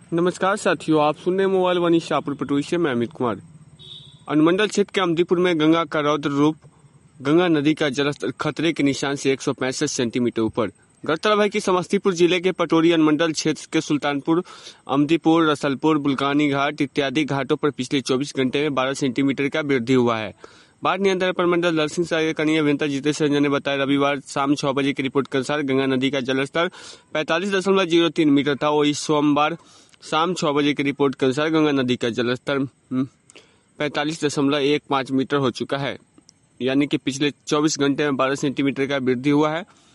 नमस्कार साथियों, आप सुन रहे हैं मोबाइल वाणी शाहपुर पटोरी से। मैं अमित कुमार। अनुमंडल क्षेत्र के अमदीपुर में गंगा का रौद्र रूप। गंगा नदी का जलस्तर खतरे के निशान से 165 सेंटीमीटर ऊपर। गौरतलब है कि समस्तीपुर जिले के पटोरी अनुमंडल क्षेत्र के सुल्तानपुर, अमदीपुर, रसलपुर, बुल्गानी घाट इत्यादि घाटों पर पिछले 24 घंटे में 12 सेंटीमीटर का वृद्धि हुआ है। बाढ़ नियंत्रण प्रमंडल दलसिंह सराय कनीय अभियंता जितेश रंजन ने बताया, रविवार शाम 6 बजे की रिपोर्ट के अनुसार गंगा नदी का जलस्तर 45.03 मीटर था। वही सोमवार शाम 6 बजे की रिपोर्ट के अनुसार गंगा नदी का जलस्तर 45.15 मीटर हो चुका है, यानी कि पिछले 24 घंटे में 12 सेंटीमीटर का वृद्धि हुआ है।